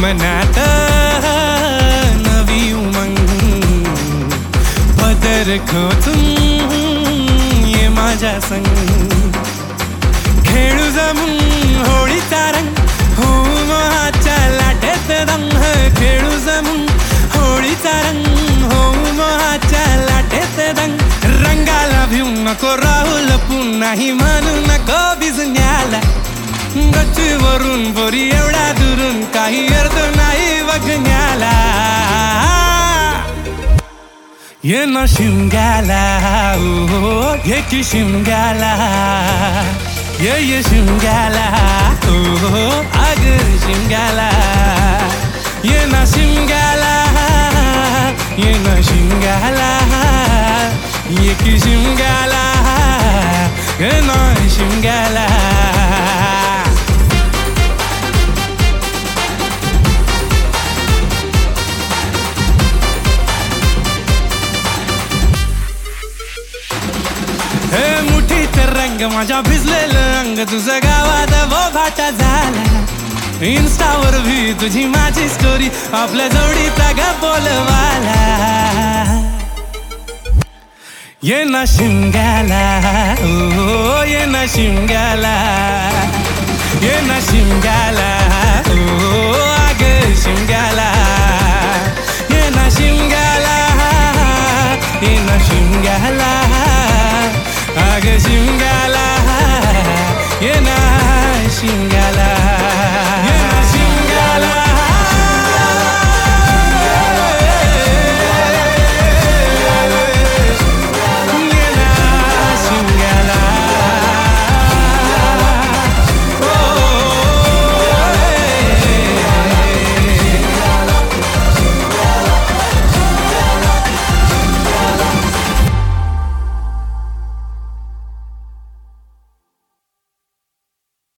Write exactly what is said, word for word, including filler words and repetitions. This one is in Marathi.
मनात नवी उमंग पदर खोचून ये माझ्या संग खेळू जमून होळीचा रंग होऊ मोहाच्या लाटेत रंग खेळू जमून होळीचा रंग होऊ मोहाच्या लाटेत रंग रंगाला भिवू नको राहू लपून नाही म्हणू नको भिजण्याला गच्चीवरून बोरी एवढा दुरून काही अर्थ नाही बघण्याला ये ना शिमग्याला ओ ये की शिमग्याला ये ये शिमग्याला ओ अगर शिमग्याला ये ना शिमग्याला ये ना शिमग्याला ये की शिमग्याला ये ना शिमग्याला हे मुठीत रंग माझ्या भिजलेलं अंग तुझं गावात बोभाटा झाला इन्स्टावर भी तुझी माझी स्टोरी आपल्या जोडीचा ग बोलवाला ये ना शिमग्याला ओ ये ना शिमग्याला ये ना शिमग्याला ओ अग शिमग्याला ये ना शिमग्याला ये ना शिमग्याला अग शिमग्याला ये ना शिमग्याला